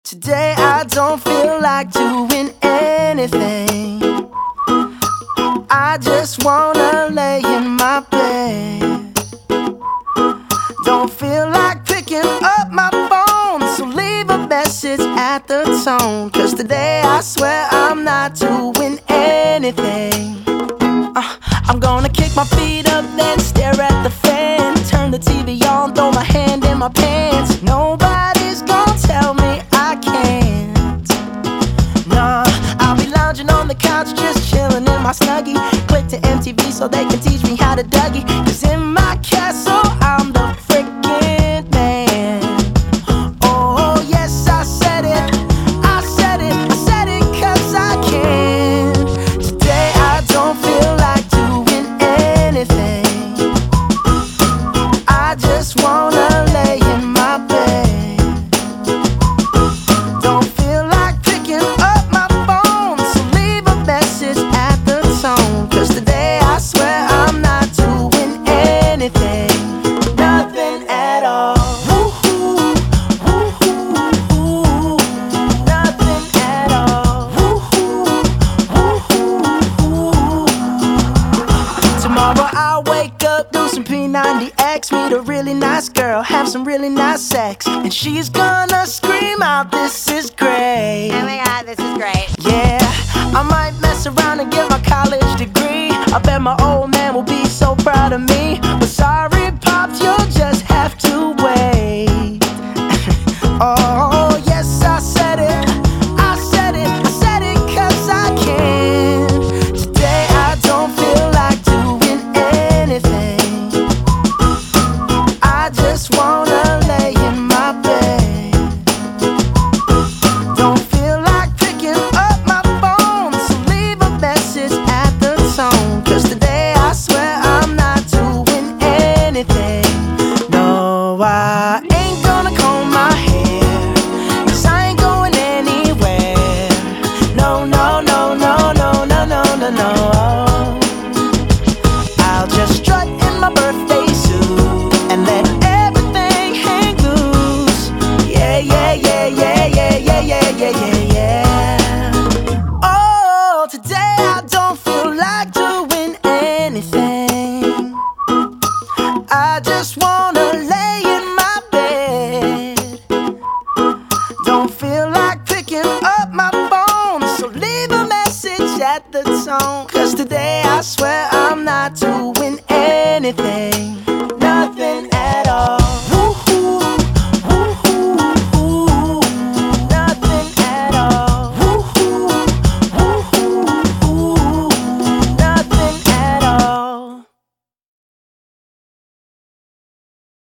Today I don't feel like doing anything. I just wanna lay in my bed. Don't feel like picking up my phone, so leave a message at the tone. 'Cause today I swear I'm not doing anything. I'm gonna kick my feet up, then stare at the fan. Turn the TV on, throw my hand in my pants. Nobody's gonna tell me I can't. Nah, I'll be lounging on the couch, just chilling in my Snuggie. Click to MTV so they can teach me how to Dougie. 'Cause in my castle, I'm the freaking man. Oh, yes, I said it. I said it. I said it 'cause I can. Today I don't feel like doing anything. I just wanna lay in my bed. Don't feel like picking up my phone, so leave a message at the tone. 'Cause today I swear I'm not doing anything. Nothing at all. Woo-hoo, woo-hoo, woo. Nothing at all. Woo-hoo, woo-hoo, woo. Tomorrow I'll wake up, do some P90X, meet a really nice girl, have some really nice sex, and she's gonna scream out, "This is great." Oh my god, this is great. Yeah, I might mess around and get my college degree. I bet my old man will be so proud of me. But sorry, Pops, you'll just have to wait. Oh, yes, I said it. I said it. I said it 'cause I can. Today I don't feel like doing anything. I just wanna lay in my bed. Don't feel like picking up my phone, so leave a message at the tone. 'Cause today I swear I'm not doing anything. No, I ain't gonna comb my hair, 'cause I ain't going anywhere. No, no, no, no, no, no, no, no, no. I'll just strut in my birthday suit and let everything hang loose. Yeah, yeah, yeah, yeah, yeah, yeah, yeah, yeah, yeah, yeah. Oh, today I don't feel like doing anything. I just wanna lay in my bed. Don't feel like picking up my phone, so leave a message at the tone. 'Cause today I swear I'm not doing anything.